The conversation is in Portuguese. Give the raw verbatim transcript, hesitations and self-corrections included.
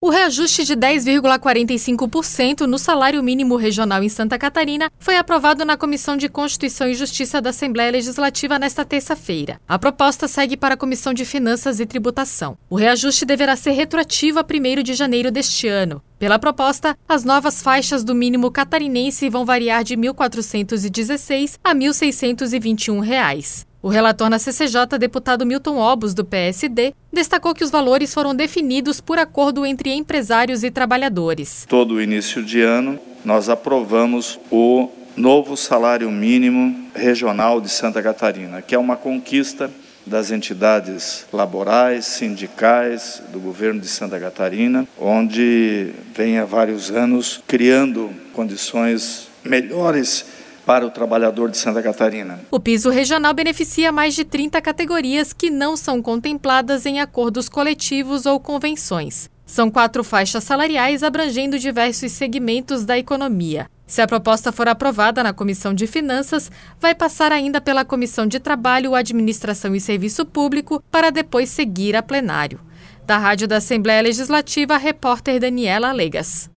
O reajuste de dez vírgula quarenta e cinco por cento no salário mínimo regional em Santa Catarina foi aprovado na Comissão de Constituição e Justiça da Assembleia Legislativa nesta terça-feira. A proposta segue para a Comissão de Finanças e Tributação. O reajuste deverá ser retroativo a primeiro de janeiro deste ano. Pela proposta, as novas faixas do mínimo catarinense vão variar de mil quatrocentos e dezesseis a mil seiscentos e vinte e um reais. O relator na C C J, deputado Milton Obos, do P S D, destacou que os valores foram definidos por acordo entre empresários e trabalhadores. Todo início de ano, nós aprovamos o novo salário mínimo regional de Santa Catarina, que é uma conquista das entidades laborais, sindicais, do governo de Santa Catarina, onde vem há vários anos criando condições melhores para o trabalhador de Santa Catarina. O piso regional beneficia mais de trinta categorias que não são contempladas em acordos coletivos ou convenções. São quatro faixas salariais abrangendo diversos segmentos da economia. Se a proposta for aprovada na Comissão de Finanças, vai passar ainda pela Comissão de Trabalho, Administração e Serviço Público para depois seguir a plenário. Da Rádio da Assembleia Legislativa, a repórter Daniela Alegas.